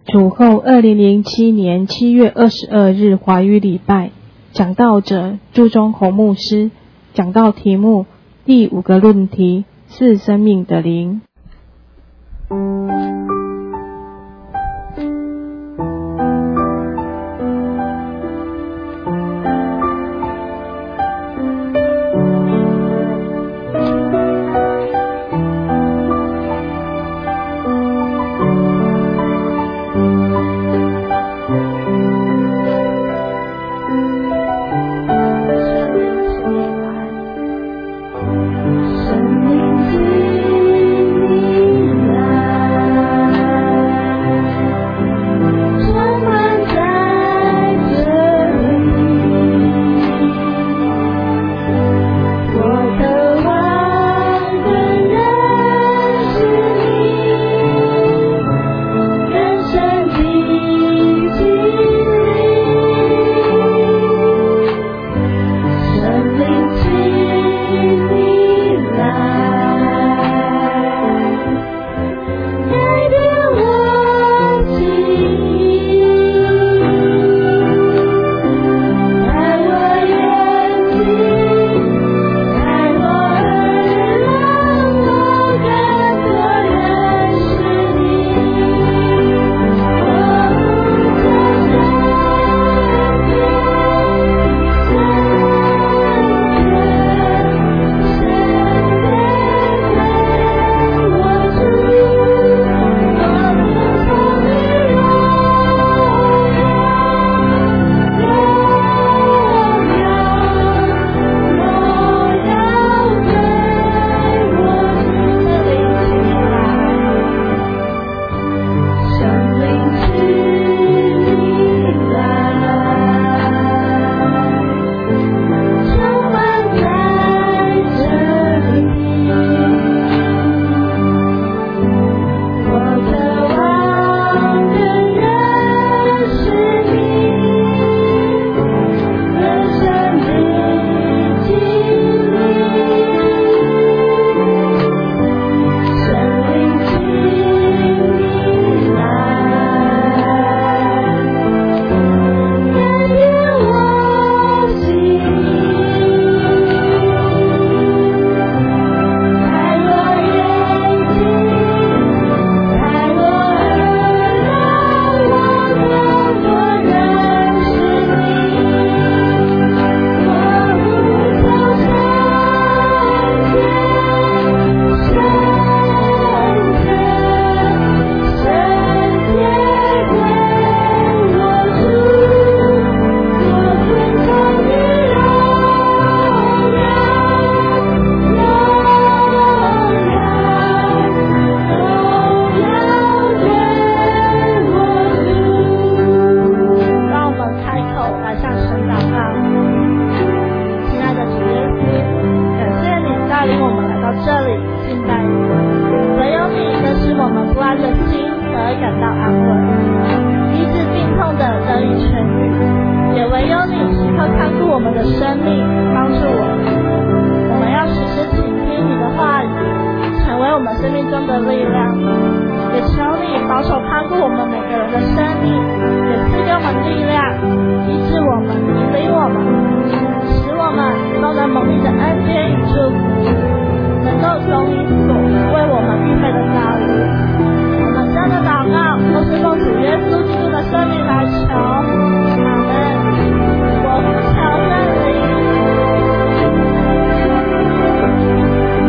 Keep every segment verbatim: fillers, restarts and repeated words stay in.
主后二零零七年七月二十二日华语礼拜，讲道者朱宗宏牧师，讲道题目第五个论题是生命的灵。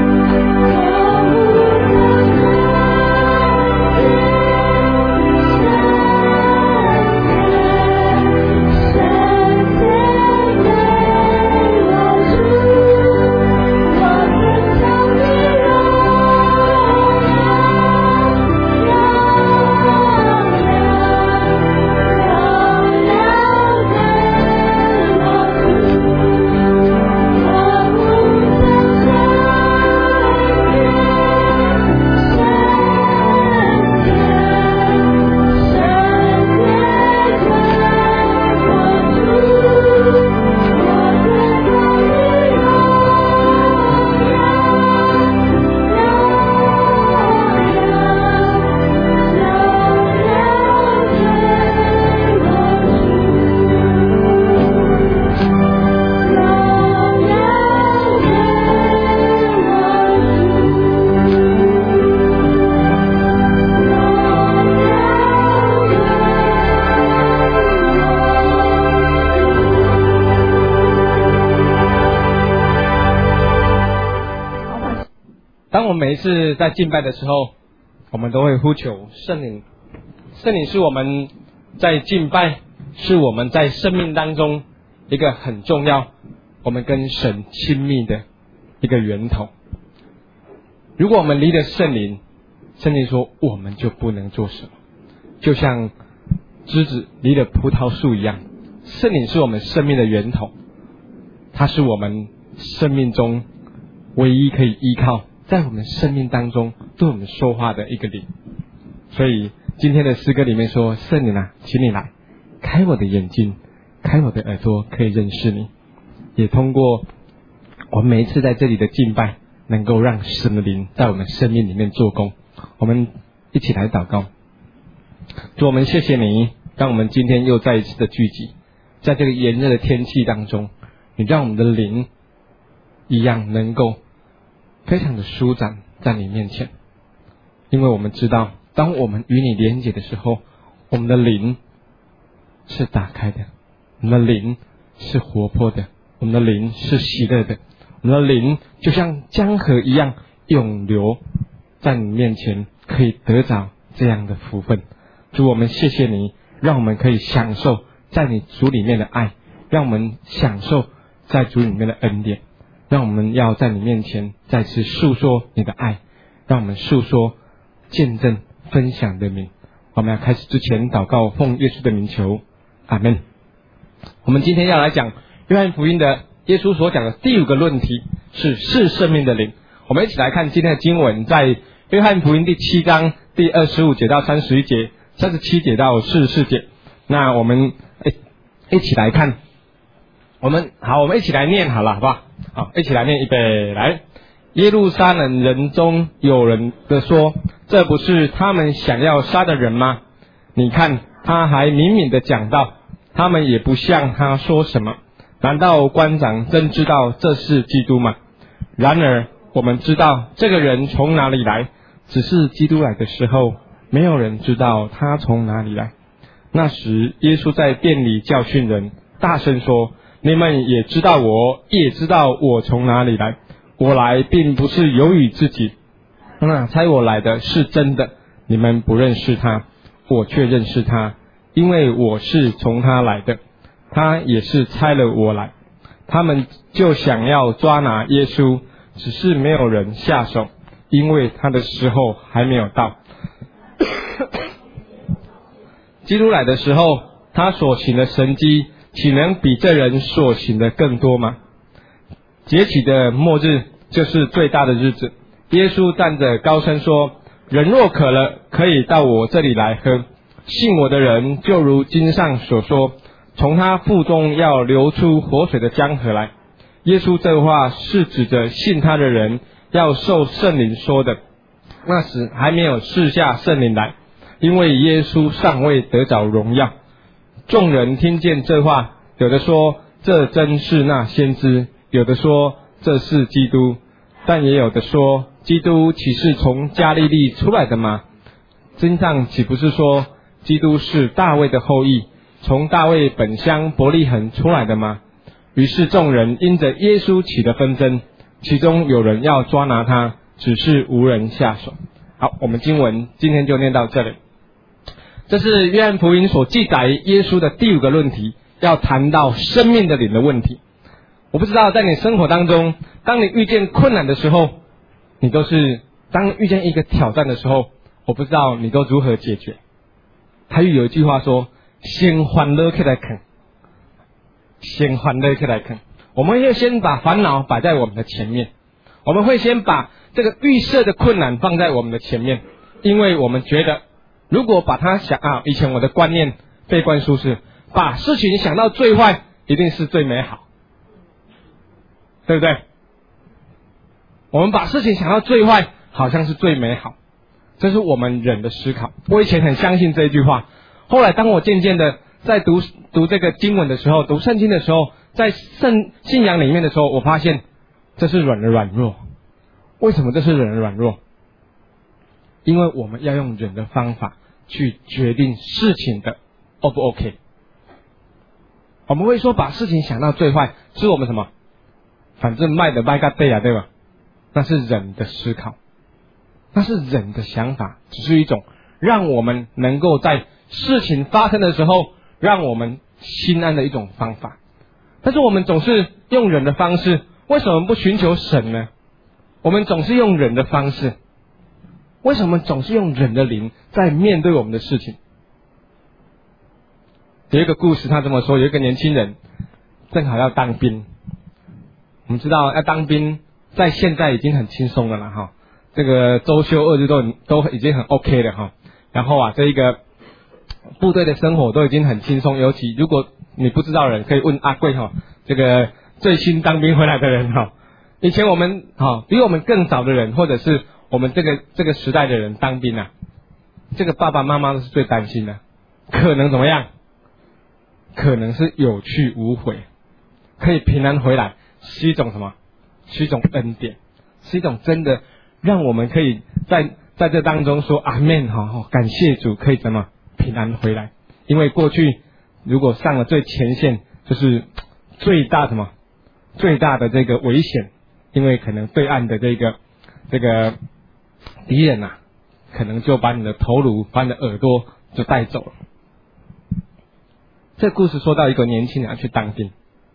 生每一次在敬拜的时候，我们都会呼求圣灵。圣灵是我们在敬拜，是我们在生命当中一个很重要，我们跟神亲密的一个源头。如果我们离了圣灵，圣灵说我们就不能做什么，就像枝子离了葡萄树一样。圣灵是我们生命的源头，它是我们生命中唯一可以依靠，在我们生命当中对我们说话的一个灵。所以今天的诗歌里面说，圣灵啊，请你来开我的眼睛，开我的耳朵，可以认识你。也通过我们每一次在这里的敬拜，能够让神的灵在我们生命里面做工。我们一起来祷告。主，我们谢谢你，让我们今天又再一次的聚集，在这个炎热的天气当中，你让我们的灵一样能够非常的舒展在你面前。因为我们知道，当我们与你连结的时候，我们的灵是打开的，我们的灵是活泼的，我们的灵是喜乐的，我们的灵就像江河一样涌流在你面前，可以得着这样的福分。主，我们谢谢你，让我们可以享受在你主里面的爱，让我们享受在主里面的恩典，让我们要在你面前再次诉说你的爱，让我们诉说见证分享的名。我们要开始之前祷告，奉耶稣的名求，阿们。我们今天要来讲约翰福音的耶稣所讲的第五个论题，是是生命的灵。我们一起来看今天的经文，在约翰福音第七章第二十五节到三十一节，三十七节到四十四节。那我们一起来看，我们好，我们一起来念好了，好不好？好，一起来念，预备来。耶路撒冷人中有人的说，这不是他们想要杀的人吗？你看，他还明明的讲道，他们也不向他说什么。难道官长真知道这是基督吗？然而我们知道这个人从哪里来，只是基督来的时候，没有人知道他从哪里来。那时耶稣在殿里教训人，大声说，你们也知道我，也知道我从哪里来。我来并不是由于自己，那差我来的是真的，你们不认识他，我却认识他，因为我是从他来的，他也是差了我来。他们就想要抓拿耶稣，只是没有人下手，因为他的时候还没有到。基督来的时候，他所行的神迹，岂能比这人所行的更多吗？节期的末日就是最大的日子。耶稣站着高声说，人若渴了，可以到我这里来喝。信我的人，就如经上所说，从他腹中要流出活水的江河来。耶稣这话是指着信他的人要受圣灵说的。那时还没有赐下圣灵来，因为耶稣尚未得着荣耀。众人听见这话，有的说，这真是那先知，有的说这是基督，但也有的说，基督岂是从加利利出来的吗？经上岂不是说，基督是大卫的后裔，从大卫本乡伯利恒出来的吗？于是众人因着耶稣起了纷争，其中有人要抓拿他，只是无人下手。好，我们经文今天就念到这里。这是约翰福音所记载耶稣的第五个论题，要谈到生命的灵的问题。我不知道在你生活当中，当你遇见困难的时候，你都是当遇见一个挑战的时候，我不知道你都如何解决。台语有一句话说，先欢乐起来看，先欢乐起来看。我们要先把烦恼摆在我们的前面，我们会先把这个预设的困难放在我们的前面，因为我们觉得如果把它想啊，以前我的观念被灌输是把事情想到最坏一定是最美好，对不对？我们把事情想到最坏好像是最美好，这是我们人的思考。我以前很相信这一句话，后来当我渐渐的在读读这个经文的时候，读圣经的时候，在圣信仰里面的时候，我发现这是人的软弱。为什么这是人的软弱？因为我们要用人的方法去决定事情的 O 不 OK。 我们会说把事情想到最坏，是我们什么？反正卖的卖个对啊，对吧？那是人的思考。 那是人的想法，只是一种让我们能够在事情发生的时候让我们心安的一种方法。但是我们总是用人的方式，为什么不寻求神呢？我们总是用人的方式，为什么总是用人的灵在面对我们的事情？有一个故事，他这么说：有一个年轻人正好要当兵。我们知道要当兵，在现在已经很轻松了啦哈，这个周休二日都很都已经很 OK 了哈。然后啊，这一个部队的生活都已经很轻松，尤其如果你不知道的人，可以问阿贵哈，这个最新当兵回来的人哈。以前我们哈比我们更早的人，或者是我们这个这个时代的人当兵啊，这个爸爸妈妈都是最担心的，可能怎么样？可能是有去无回，可以平安回来，是一种什么？是一种恩典，是一种真的让我们可以在在这当中说阿们哈，感谢主可以怎么平安回来。因为过去如果上了最前线，就是最大什么最大的这个危险，因为可能对岸的这个这个敌人啊，可能就把你的头颅把你的耳朵就带走了。这个故事说到一个年轻人要去当兵，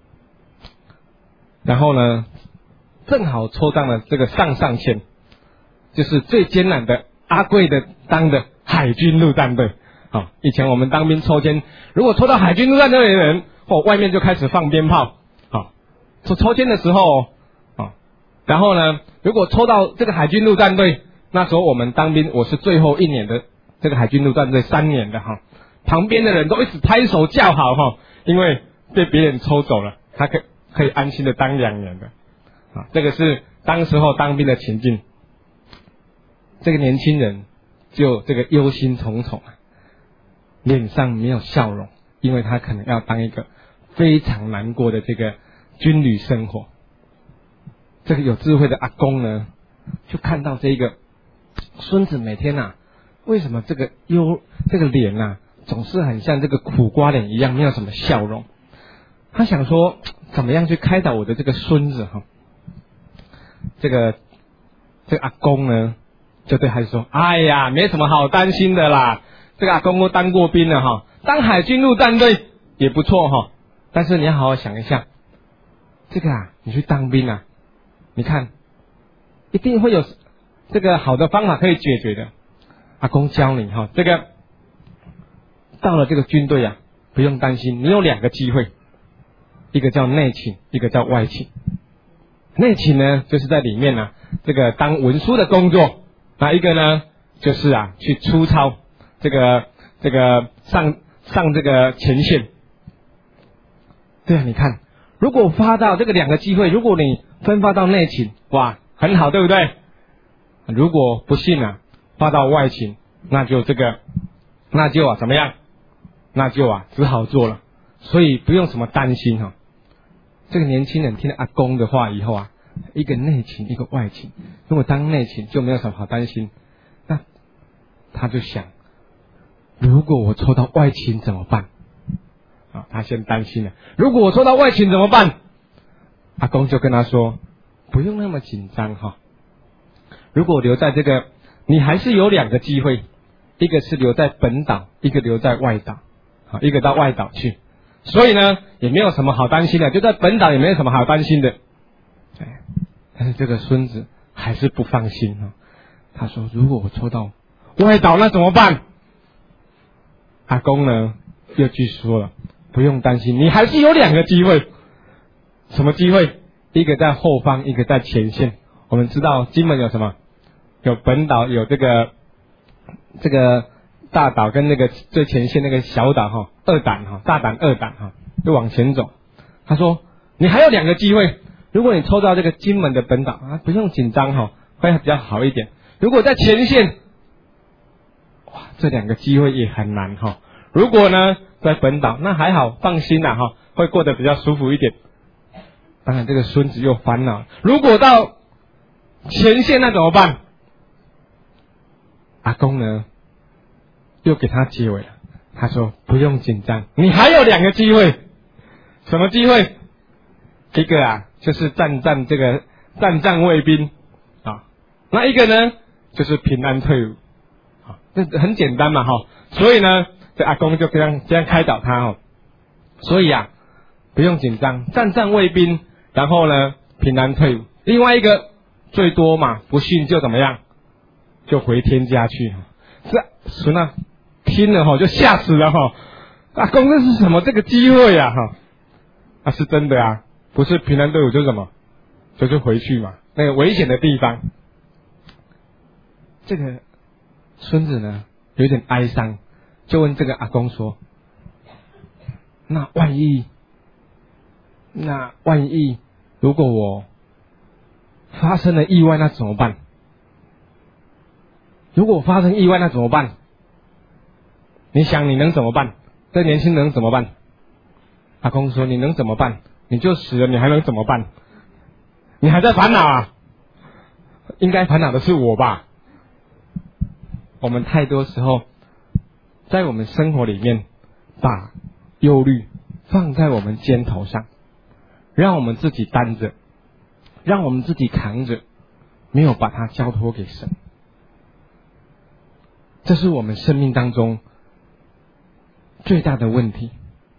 然后呢正好抽到了这个上上签，就是最艰难的阿贵的当的海军陆战队。好，以前我们当兵抽签，如果抽到海军陆战队的人，哦，外面就开始放鞭炮。好，抽抽签的时候，哦，然后呢，如果抽到这个海军陆战队，那时候我们当兵，我是最后一年的这个海军陆战队三年的哈，旁边的人都一直拍手叫好哈，因为被别人抽走了，他可以可以安心的当两年的。啊，这个是当时候当兵的情境。这个年轻人就这个忧心忡忡啊，脸上没有笑容，因为他可能要当一个非常难过的这个军旅生活。这个有智慧的阿公呢，就看到这个孙子每天啊，为什么这个忧这个脸啊，总是很像这个苦瓜脸一样，没有什么笑容。他想说，怎么样去开导我的这个孙子哈？这个这个阿公呢，就对孩子说：“哎呀，没什么好担心的啦。这个阿公都当过兵了哈，当海军陆战队也不错哈。但是你要好好想一下，这个啊，你去当兵啊，你看一定会有这个好的方法可以解决的。阿公教你哈，这个到了这个军队啊，不用担心，你有两个机会，一个叫内勤，一个叫外勤。内勤呢，就是在里面呢、啊，这个当文书的工作；那一个呢，就是啊，去出操，这个这个上上这个前线。对啊，你看，如果发到这个两个机会，如果你分发到内勤，哇，很好，对不对？如果不幸啊，发到外勤，那就这个，那就啊怎么样？那就啊只好做了，所以不用什么担心哈、啊。这个年轻人听了阿公的话以后啊，一个内勤，一个外勤。如果当内勤就没有什么好担心，那他就想，如果我抽到外勤怎么办？啊，他先担心了。如果我抽到外勤怎么办？阿公就跟他说，不用那么紧张哈。如果留在这个，你还是有两个机会，一个是留在本岛，一个留在外岛，好，一个到外岛去。所以呢，也没有什么好担心的，就在本岛也没有什么好担心的。哎，但是这个孙子还是不放心啊。他说：“如果我抽到外岛，那怎么办？”阿公呢又去说了：“不用担心，你还是有两个机会。什么机会？一个在后方，一个在前线。我们知道金门有什么？有本岛，有这个这个。”大岛跟那个最前线那个小岛哈，二胆哈，大胆二胆哈，就往前走。他说：“你还有两个机会，如果你抽到这个金门的本岛啊，不用紧张哈，会比较好一点。如果在前线，哇，这两个机会也很难哈。如果呢在本岛，那还好，放心啦哈，会过得比较舒服一点。当然，这个孙子又烦恼，如果到前线那怎么办？阿公呢？”又给他结尾了，他说不用紧张，你还有两个机会，什么机会？一个啊，就是战战这个战战卫兵啊，那一个呢， 就是平安退伍。啊，这很简单嘛哈。所以呢，这阿公就这样这样开导他哈。所以啊，不用紧张，战战卫兵，然后呢平安退伍。另外一个最多嘛，不信就怎么样，就回天家去。这孙啊听了哈就吓死了哈。阿公这是什么这个机会啊哈？啊是真的啊，不是平安退伍就是什么，就是回去嘛，那个危险的地方。这个孙子呢有点哀伤，就问这个阿公说：“那万一，那万一如果我发生了意外，那怎么办？如果发生意外，那怎么办？你想你能怎么办？这年轻人怎么办？”阿公说：“你能怎么办？你就死了，你还能怎么办？你还在烦恼啊？应该烦恼的是我吧？”我们太多时候在我们生活里面把忧虑放在我们肩头上，让我们自己担着，让我们自己扛着，没有把它交托给神。这是我们生命当中最大的问题，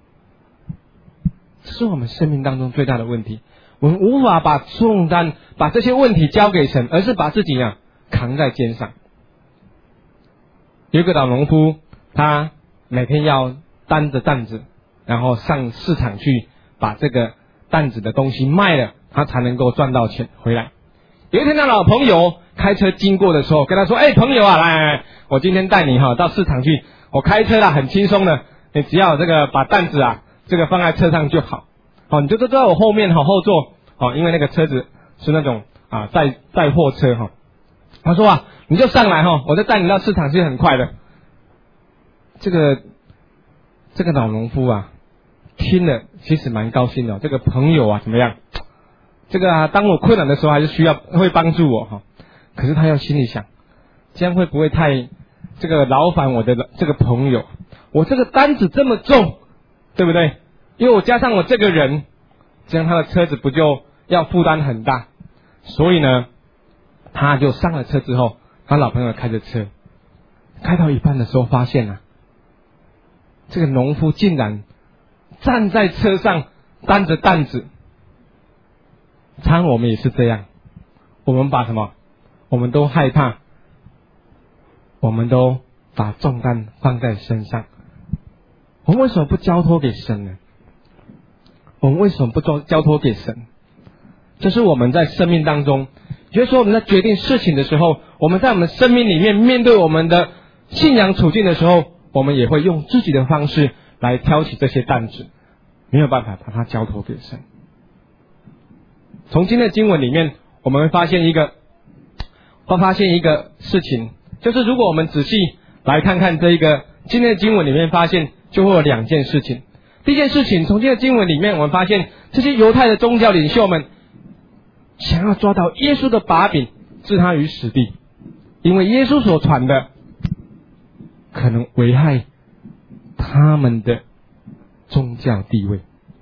这是我们生命当中最大的问题。我们无法把重担把这些问题交给神，而是把自己啊扛在肩上。有一个老农夫，他每天要担着担子，然后上市场去把这个担子的东西卖了，他才能够赚到钱回来。有一天，他老朋友开车经过的时候，跟他说：“哎，朋友啊，来来来，我今天带你哈到市场去，我开车啦，很轻松的，你只要这个把担子啊这个放在车上就好，好，你就坐在我后面好后座，好，因为那个车子是那种啊载载货车哈。”他说啊，你就上来哈，我再带你到市场去，很快的。这个这个老农夫啊，听了其实蛮高兴的。这个朋友啊，怎么样？这个啊，当我困难的时候，还是需要会帮助我哈。可是他又心里想，这样会不会太这个劳烦我的这个朋友？我这个担子这么重，对不对？因为我加上我这个人，这样他的车子不就要负担很大？所以呢，他就上了车之后，他老朋友开着车，开到一半的时候，发现啊，这个农夫竟然站在车上担着担子。常我们也是这样，我们把什么？我们都害怕，我们都把重担放在身上。我们为什么不交托给神呢？我们为什么不交交托给神？这是我们在生命当中，也就是说我们在决定事情的时候，我们在我们生命里面面对我们的信仰处境的时候，我们也会用自己的方式来挑起这些担子，没有办法把它交托给神。从今天的经文里面，我们会发现一个，会发现一个事情，就是如果我们仔细来看看这一个今天的经文里面，发现就会有两件事情。第一件事情，从今天的经文里面，我们发现这些犹太的宗教领袖们想要抓到耶稣的把柄，置他于死地，因为耶稣所传的可能危害他们的宗教地位。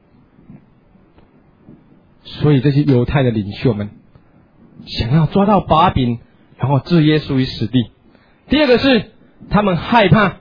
所以这些犹太的领袖们想要抓到把柄，然后置耶稣于死地。第二个是他们害怕，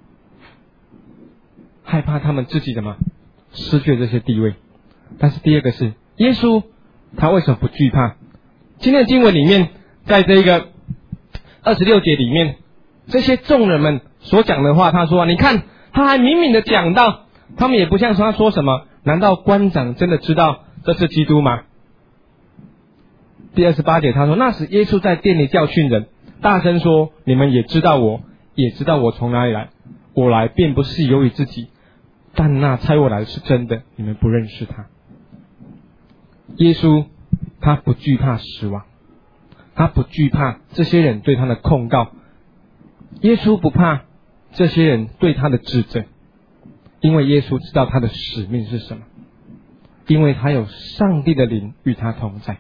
害怕他们自己怎么失去这些地位。但是第二个是耶稣，他为什么不惧怕？今天的经文里面，在这个二十六节里面，这些众人们所讲的话，他说：“你看，他还明明的讲到，他们也不像说他说什么，难道官长真的知道这是基督吗？”第二十八节他说：“那时耶稣在殿里教训人，大声说：你们也知道我，也知道我从哪里来。我来并不是由于自己，但那差我来是真的，你们不认识他。”耶稣他不惧怕死亡，他不惧怕这些人对他的控告，耶稣不怕这些人对他的指责，因为耶稣知道他的使命是什么，因为他有上帝的灵与他同在，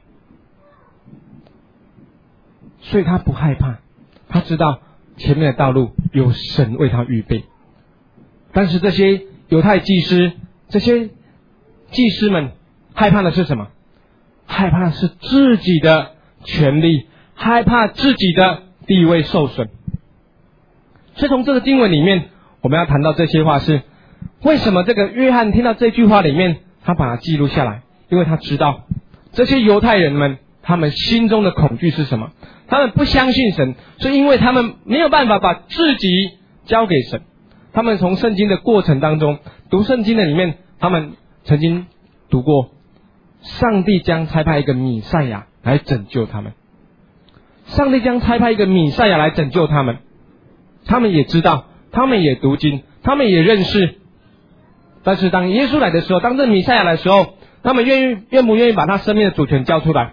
所以他不害怕，他知道前面的道路有神为他预备。但是这些犹太祭司，这些祭司们害怕的是什么？害怕的是自己的权利，害怕自己的地位受损。所以从这个经文里面，我们要谈到这些话是，为什么这个约翰听到这句话里面，他把它记录下来？因为他知道这些犹太人们，他们心中的恐惧是什么？他们不相信神，是因为他们没有办法把自己交给神。他们从圣经的过程当中，读圣经的里面，他们曾经读过，上帝将差派一个弥赛亚来拯救他们。上帝将差派一个弥赛亚来拯救他们。他们也知道，他们也读经，他们也认识。但是当耶稣来的时候，当这弥赛亚来的时候，他们愿意愿不愿意把他生命的主权交出来？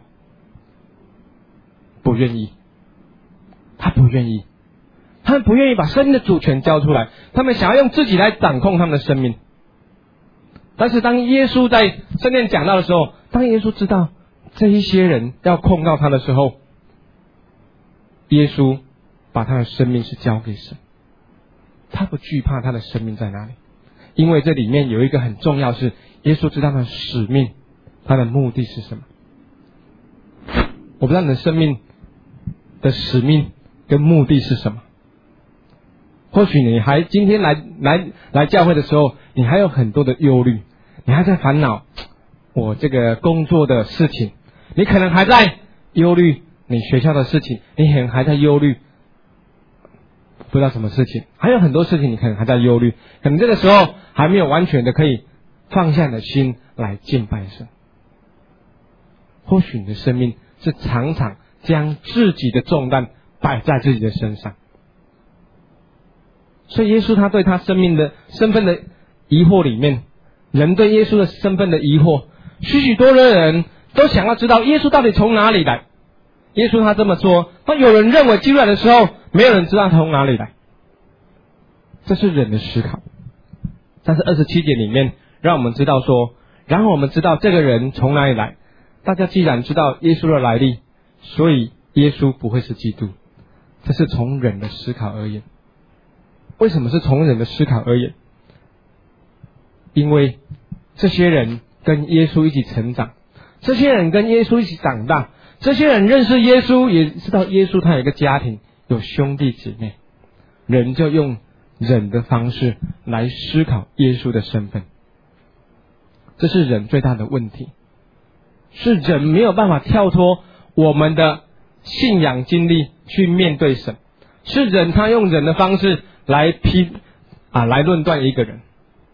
不愿意。他不愿意。他们不愿意把生命的主权交出来，他们想要用自己来掌控他们的生命。但是当耶稣在圣殿讲道的时候，当耶稣知道这一些人要控告他的时候，耶稣把他的生命是交给神。他不惧怕他的生命在哪里，因为这里面有一个很重要是，耶稣知道他的使命，他的目的是什么。我不知道你的生命的使命跟目的是什么。或许你还今天来来来教会的时候，你还有很多的忧虑，你还在烦恼我这个工作的事情，你可能还在忧虑你学校的事情，你可能还在忧虑不知道什么事情，还有很多事情你可能还在忧虑，可能这个时候还没有完全的可以放下你的心来敬拜神。或许你的生命是常常将自己的重担摆在自己的身上。所以耶稣他对他生命的身份的疑惑里面，人对耶稣的身份的疑惑，许许多多的人都想要知道耶稣到底从哪里来。耶稣他这么说，当有人认为基督来的时候，没有人知道他从哪里来。这是人的思考。但是二十七节里面让我们知道说，然后我们知道这个人从哪里来。大家既然知道耶稣的来历，所以耶稣不会是基督。这是从人的思考而言。为什么是从人的思考而言？因为这些人跟耶稣一起成长，这些人跟耶稣一起长大，这些人认识耶稣，也知道耶稣他有一个家庭，有兄弟姐妹。人就用人的方式来思考耶稣的身份。这是人最大的问题，是人没有办法跳脱我们的信仰经历去面对神，是人他用人的方式来批啊来论断一个人。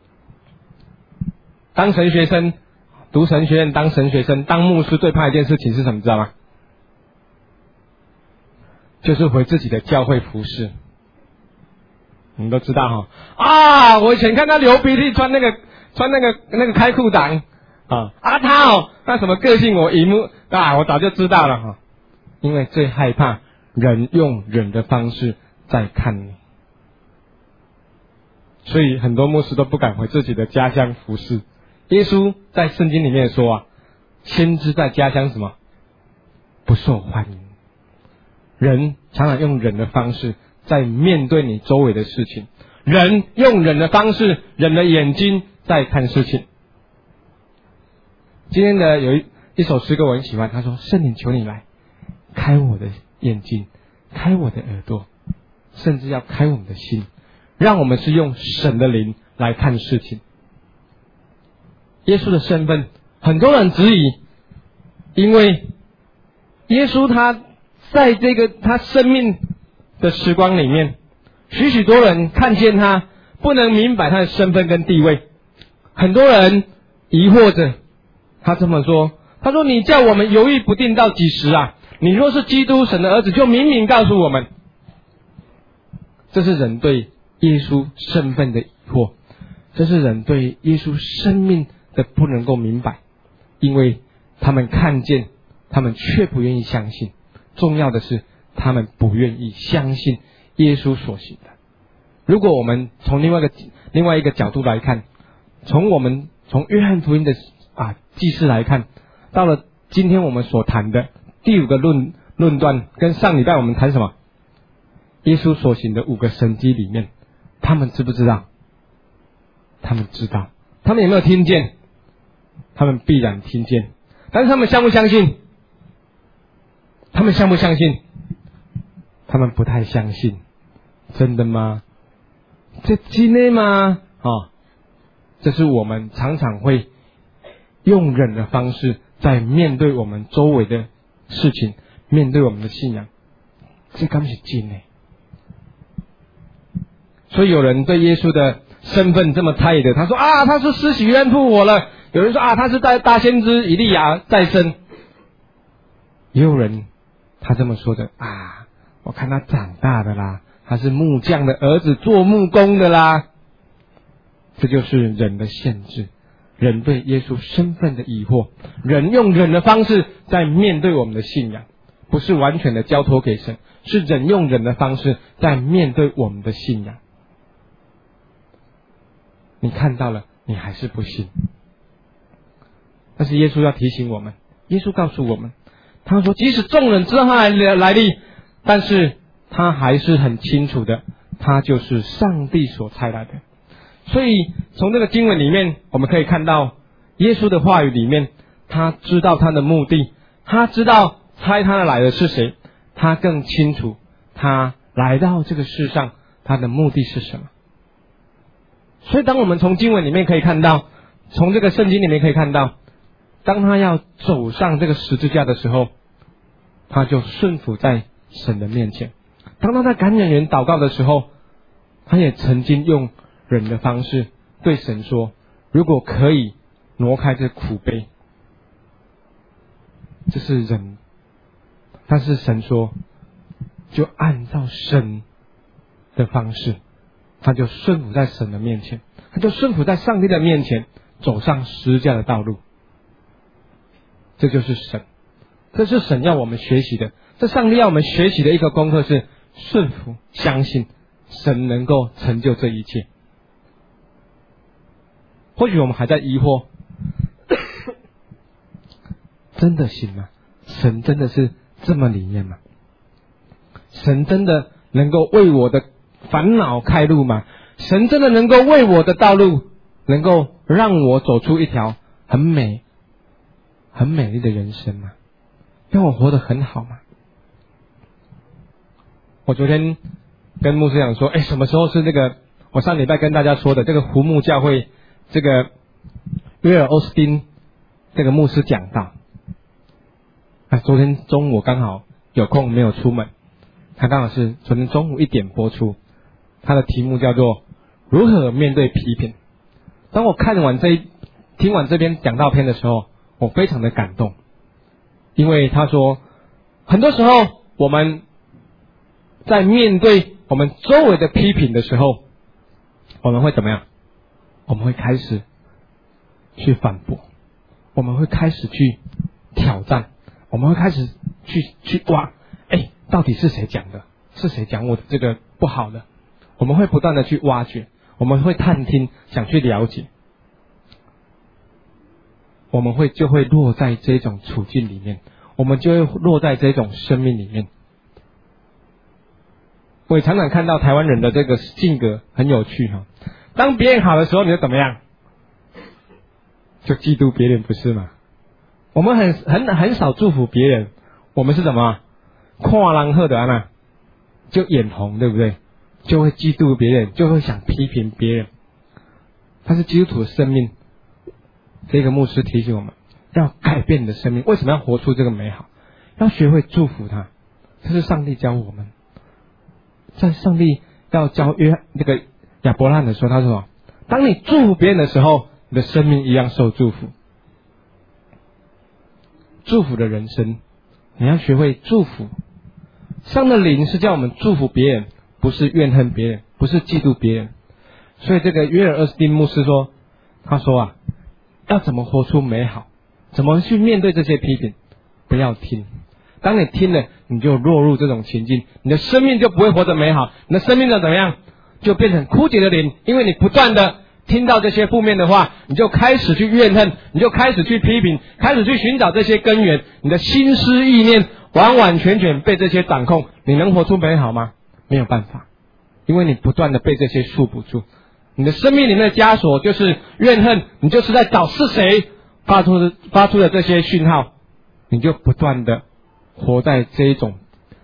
当神学生读神学院，当神学生当牧师，最怕一件事情是什么知道吗？就是回自己的教会服侍。你们都知道哈啊！我以前看他流鼻涕穿那个穿那个那个开裤裆啊啊他哦那什么个性我一目啊我早就知道了哈。因为最害怕人用人的方式在看你，所以很多牧师都不敢回自己的家乡服侍。耶稣在圣经里面说啊，先知在家乡什么不受欢迎。人常常用人的方式在面对你周围的事情，人用人的方式，人的眼睛在看事情。今天的有一一首诗歌我很喜欢，他说：圣灵求你来开我的眼睛，开我的耳朵，甚至要开我们的心，让我们是用神的灵来看事情。耶稣的身份很多人质疑，因为耶稣他在这个他生命的时光里面，许许多人看见他，不能明白他的身份跟地位。很多人疑惑着，他这么说，他说：你叫我们犹豫不定到几时啊？你若是基督神的儿子，就明明告诉我们。这是人对耶稣身份的疑惑，这是人对耶稣生命的不能够明白，因为他们看见，他们却不愿意相信。重要的是他们不愿意相信耶稣所行的。如果我们从另外一个另外一个角度来看，从我们从约翰福音的啊记事来看，到了今天我们所谈的第五个论论断，跟上礼拜我们谈什么？耶稣所行的五个神迹里面，他们知不知道？他们知道。他们有没有听见？他们必然听见。但是他们相不相信？他们相不相信？ 他们不太相信。真的吗？这真的吗？哦，这是我们常常会用忍的方式在面对我们周围的事情，面对我们的信仰。这刚是真的。所以有人对耶稣的身份这么猜的，他说啊，他是施洗约翰复活了。有人说啊，他是大大先知以利亚再生。也有人他这么说的啊，我看他长大的啦，他是木匠的儿子，做木工的啦。这就是人的限制，人对耶稣身份的疑惑，人用人的方式在面对我们的信仰，不是完全的交托给神，是人用人的方式在面对我们的信仰。你看到了，你还是不信。但是耶稣要提醒我们，耶稣告诉我们，他说即使众人知道他来来历，但是他还是很清楚的，他就是上帝所差来的。所以从这个经文里面我们可以看到，耶稣的话语里面，他知道他的目的，他知道差他来的是谁，他更清楚他来到这个世上他的目的是什么。所以当我们从经文里面可以看到，从这个圣经里面可以看到，当他要走上这个十字架的时候，他就顺服在神的面前。当他在感染人祷告的时候，他也曾经用人的方式对神说，如果可以挪开这苦杯，这是人。但是神说，就按照神的方式，他就顺服在神的面前，他就顺服在上帝的面前，走上十字架的道路。这就是神，这是神要我们学习的，这上帝要我们学习的一个功课是顺服，相信神能够成就这一切。或许我们还在疑惑，真的行吗？神真的是这么灵验吗？神真的能够为我的烦恼开路吗？神真的能够为我的道路，能够让我走出一条很美很美丽的人生吗？让我活得很好吗？我昨天跟牧师长说，哎，什么时候是那个我上礼拜跟大家说的这个胡木教会这个约尔欧斯汀这个牧师讲道啊，昨天中午刚好有空没有出门，他刚好是昨天中午一点播出，他的题目叫做如何面对批评。当我看完这一听完这篇讲道篇的时候，我非常的感动，因为他说很多时候我们在面对我们周围的批评的时候，我们会怎么样？我们会开始去反驳，我们会开始去挑战，我们会开始去去挖，哎，到底是谁讲的？是谁讲我的这个不好的？我们会不断的去挖掘，我们会探听，想去了解，我们会就会落在这种处境里面，我们就会落在这种生命里面。我也常常看到台湾人的这个性格很有趣哈，当别人好的时候，你就怎么样？就嫉妒别人，不是吗？我们很很很少祝福别人，我们是什么？看人好的啊那，就眼红，对不对？就会嫉妒别人，就会想批评别人。但是基督徒的生命，这个牧师提醒我们要改变你的生命。为什么要活出这个美好？要学会祝福他，这是上帝教我们。在上帝要教约那个亚伯拉罕的时候，他说什么？当你祝福别人的时候，你的生命一样受祝福。祝福的人生，你要学会祝福。上的灵是叫我们祝福别人，不是怨恨别人，不是嫉妒别人。所以这个约尔厄斯汀牧师说，他说啊，要怎么活出美好，怎么去面对这些批评，不要听。当你听了，你就落入这种情境，你的生命就不会活得美好，你的生命就怎么样？就变成枯竭的灵，因为你不断的听到这些负面的话，你就开始去怨恨，你就开始去批评，开始去寻找这些根源，你的心思意念完完全全被这些掌控，你能活出美好吗？没有办法，因为你不断的被这些束缚住。你的生命里面的枷锁就是怨恨，你就是在找是谁发出的发出的这些讯号，你就不断的活在这一种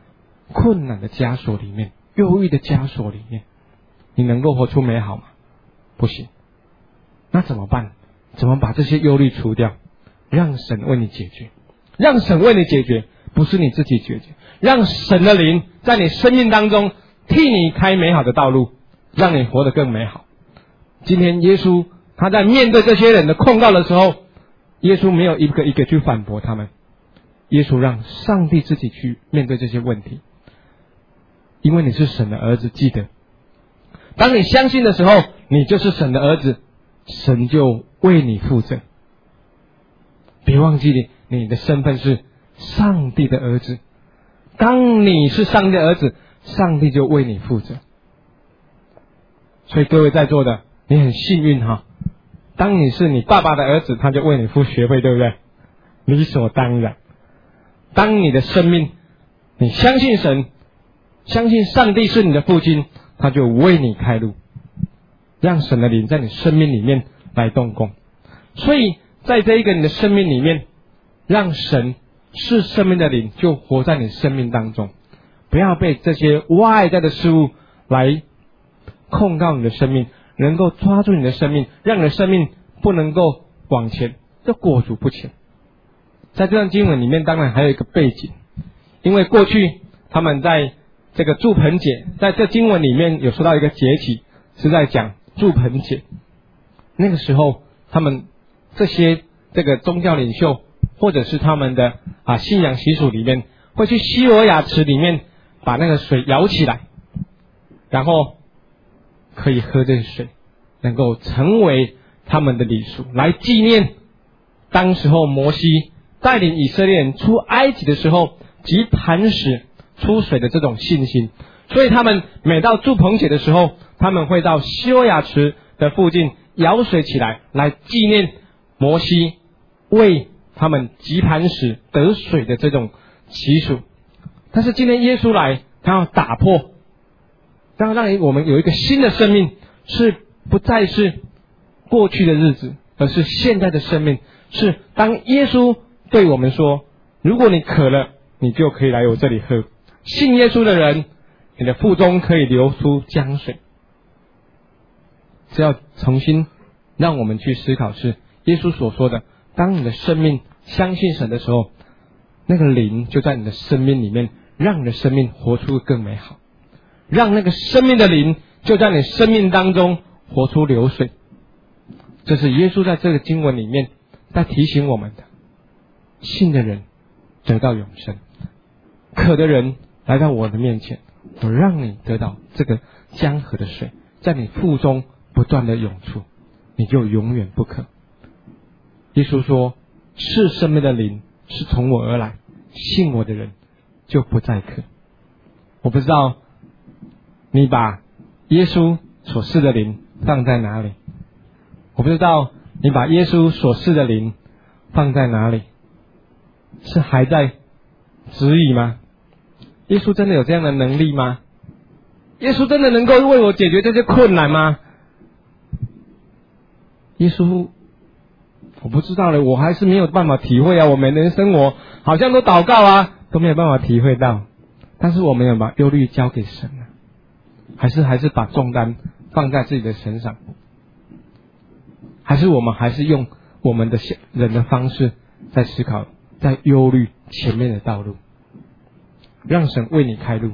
困难的枷锁里面，忧郁的枷锁里面，你能够活出美好吗？不行。那怎么办？怎么把这些忧虑除掉？让神为你解决，让神为你解决，不是你自己解决，让神的灵在你生命当中替你开美好的道路，让你活得更美好。今天耶稣他在面对这些人的控告的时候，耶稣没有一个一个去反驳他们，耶稣让上帝自己去面对这些问题。因为你是神的儿子，记得当你相信的时候，你就是神的儿子，神就为你负责。别忘记你你的身份是上帝的儿子，当你是上帝的儿子，上帝就为你负责。所以各位在座的，你很幸运哈，当你是你爸爸的儿子，他就为你付学费，对不对？理所当然。当你的生命，你相信神，相信上帝是你的父亲，他就为你开路，让神的灵在你生命里面来动工。所以在这一个你的生命里面，让神是生命的灵就活在你生命当中，不要被这些外在的事物来控告你的生命，能够抓住你的生命，让你的生命不能够往前，就裹足不前。在这段经文里面当然还有一个背景，因为过去他们在这个住棚节，在这经文里面有说到一个节气，是在讲住棚节。那个时候他们这些这个宗教领袖或者是他们的啊信仰习俗里面，会去西罗亚池里面把那个水舀起来，然后可以喝这个水，能够成为他们的礼俗，来纪念当时候摩西带领以色列人出埃及的时候及磐石出水的这种信心。所以他们每到住棚节的时候，他们会到西罗亚池的附近舀水起来，来纪念摩西为他们击磐石得水的这种习俗。但是今天耶稣来，他要打破，让让我们有一个新的生命，是不再是过去的日子，而是现在的生命。是当耶稣对我们说，如果你渴了，你就可以来我这里喝，信耶稣的人，你的腹中可以流出江水。只要重新让我们去思考，是耶稣所说的，当你的生命相信神的时候，那个灵就在你的生命里面，让你的生命活出更美好，让那个生命的灵就在你生命当中活出流水。这是耶稣在这个经文里面在提醒我们的。信的人得到永生，渴的人来到我的面前，我让你得到这个江河的水，在你腹中不断的涌出，你就永远不渴。耶稣说，是生命的灵是从我而来，信我的人就不再渴。我不知道你把耶稣所赐的灵放在哪里，我不知道你把耶稣所赐的灵放在哪里，是还在质疑吗？耶稣真的有这样的能力吗？耶稣真的能够为我解决这些困难吗？耶稣我不知道了，我还是没有办法体会啊。我每天生活好像都祷告啊，都没有办法体会到。但是我们有把忧虑交给神了，还是还是把重担放在自己的身上，还是我们还是用我们的人的方式在思考，在忧虑前面的道路，让神为你开路。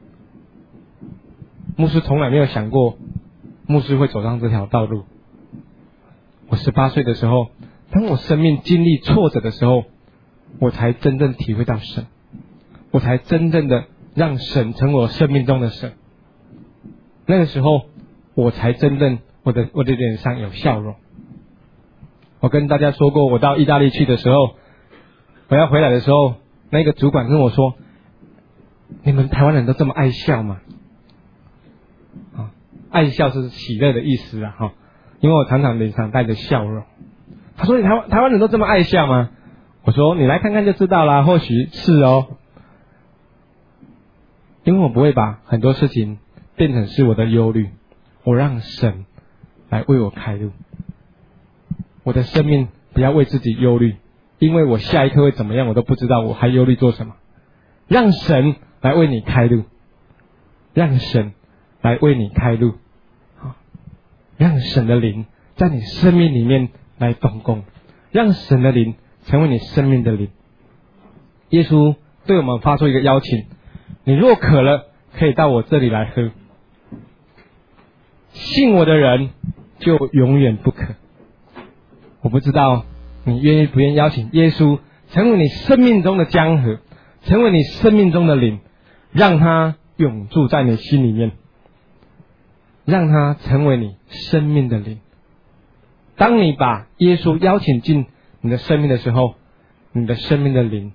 牧师从来没有想过牧师会走上这条道路。我十八岁的时候，当我生命经历挫折的时候，我才真正体会到神，我才真正的让神成为我生命中的神。那个时候我才真正我的我的脸上有笑容。我跟大家说过，我到意大利去的时候，我要回来的时候，那个主管跟我说，你们台湾人都这么爱笑吗？啊，爱笑是喜乐的意思啊，哈，因为我常常脸上带着笑容。他说，你台湾台湾人都这么爱笑吗？我说，你来看看就知道啦，或许是哦。因为我不会把很多事情变成是我的忧虑，我让神来为我开路。我的生命不要为自己忧虑，因为我下一刻会怎么样我都不知道，我还忧虑做什么？让神来为你开路，让神来为你开路，让神的灵在你生命里面来动工，让神的灵成为你生命的灵。耶稣对我们发出一个邀请，你若渴了，可以到我这里来喝，信我的人就永远不渴。我不知道你愿意不愿意邀请耶稣成为你生命中的江河，成为你生命中的灵，让他永住在你心里面，让他成为你生命的灵。当你把耶稣邀请进你的生命的时候，你的生命的灵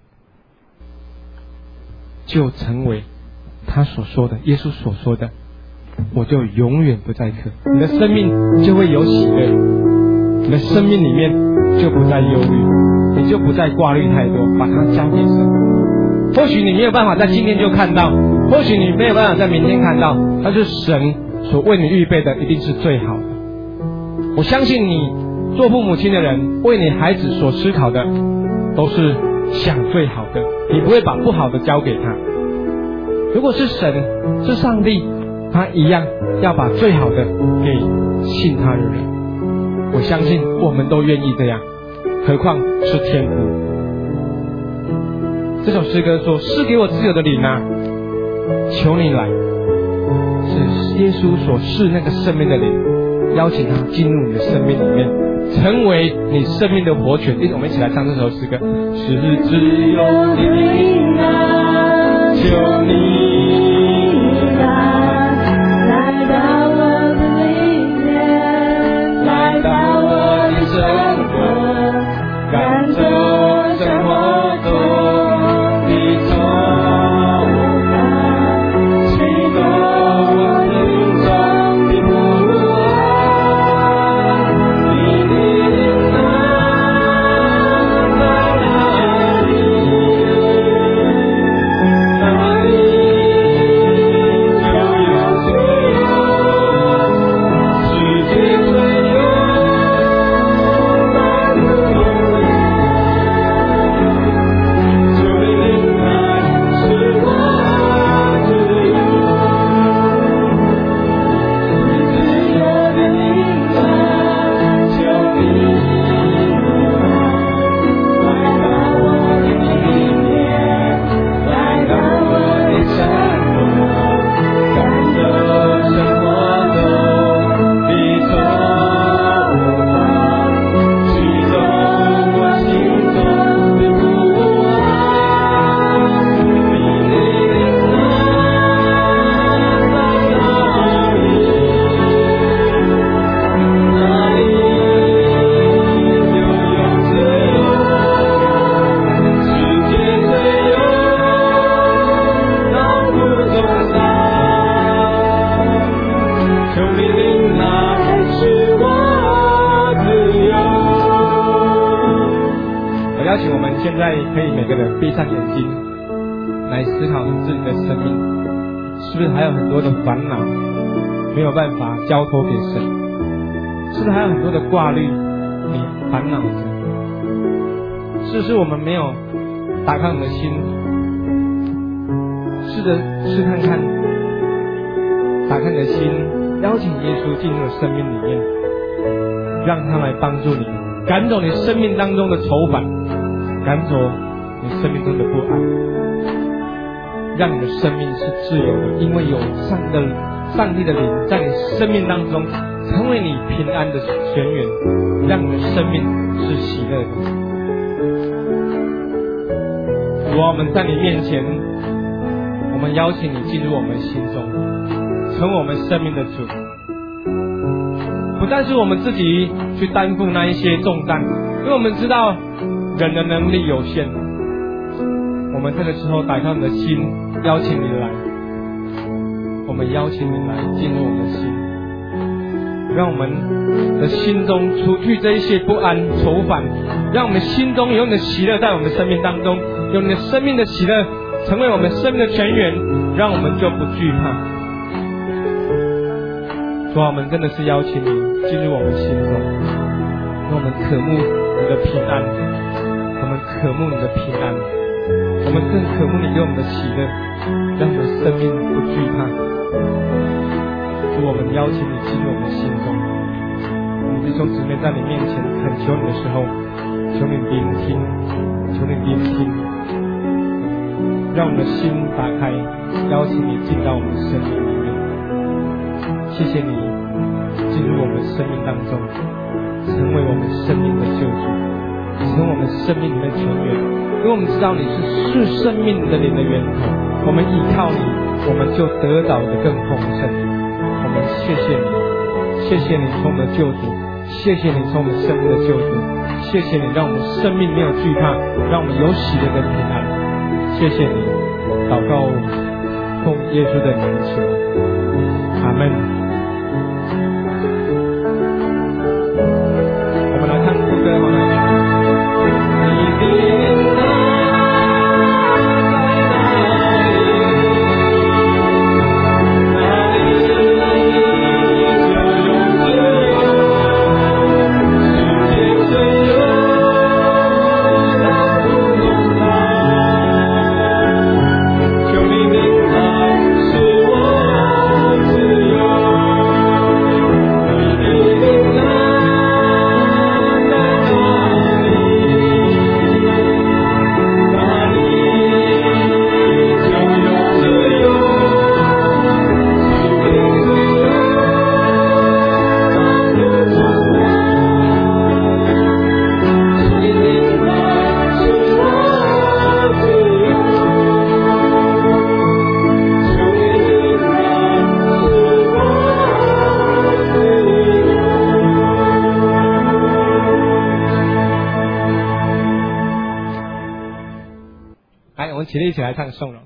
就成为他所说的，耶稣所说的，我就永远不再渴。你的生命就会有喜乐，你的生命里面就不再忧虑，你就不再挂虑太多，把它交给神。或许你没有办法在今天就看到，或许你没有办法在明天看到，但是神所为你预备的一定是最好的。我相信你做父母亲的人，为你孩子所思考的都是想最好的，你不会把不好的交给他。如果是神，是上帝，他一样要把最好的给信他的人。我相信我们都愿意这样，何况是天父。这首诗歌说，是给我自由的灵啊，求你来。是耶稣所赐那个生命的灵，邀请他进入你的生命里面，成为你生命的活泉。我们一起来唱这首诗歌。是自由的灵啊，求你来，来到我的里面，来到我的生活，感受生活中的充满，启动我心中的不安。你的灵啊，在哪里？哪里就有自由，世界最有在不同的。主的灵来使我自由，自由的灵啊，求你来，来到我的里面，来到我的生活，感受生活中的充满，启动我心中的不安。你的灵啊，在哪里？哪里就有自由，世界最有道路中上。求你灵来使我自由。我邀请我们现在可以每个人闭上眼睛，来思考你自己的生命，是不是还有很多的烦恼没有办法交托给神？是不是还有很多的挂虑你烦恼着？是不是我们没有打开我们的心，试着试看看，打开你的心，邀请耶稣进入了生命里面，让他来帮助你，赶走你生命当中的愁烦，赶走你生命中的不安，让你的生命是自由的，因为有上的上帝的灵在你生命当中，成为你平安的泉源，让你的生命是喜乐的。主啊，我们在你面前，我们邀请你进入我们心中，成为我们生命的主。不但是我们自己去担负那一些重担，因为我们知道人的能力有限。我们这个时候打开我们的心，邀请你来，我们邀请你来进入我们的心，让我们的心中除去这一些不安愁烦，让我们心中有你的喜乐在我们生命当中，有你的生命的喜乐成为我们生命的泉源，让我们就不惧怕。主啊，我们真的是邀请你进入我们心中，让我们渴慕你的平安，我们渴慕你的平安， 我们更渴慕你给我们的喜乐，让我们生命不惧怕。主，我们邀请你进入我们的心中。我们弟兄姊妹在你面前恳求你的时候，求你聆听，求你聆听，让我们的心打开，邀请你进到我们的生命里面。谢谢你进入我们的生命当中，成为我们生命的救主，成为我们生命里面的泉源。因为我们知道你是是生命的灵的源头，我们依靠你，我们就得到的更丰盛。我们谢谢你，谢谢你从我们的救主，谢谢你从我们生命的救主，谢谢你让我们生命没有惧怕，让我们有喜乐跟平安。谢谢你，祷告奉耶稣的名求，阿们。我们来看诗歌好吗？起立起来唱颂了。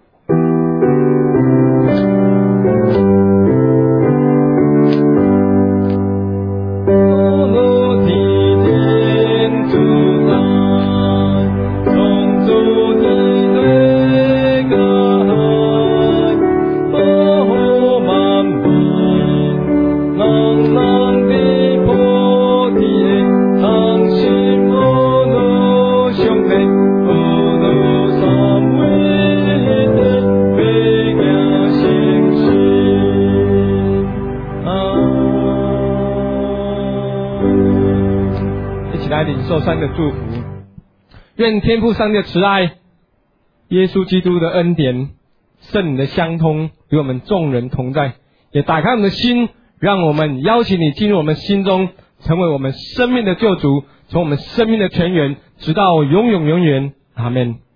领受上的祝福，愿天父上帝的慈爱、耶稣基督的恩典、圣灵的相通与我们众人同在，也打开我们的心，让我们邀请你进入我们心中，成为我们生命的救主，从我们生命的泉源，直到永永永远。阿们。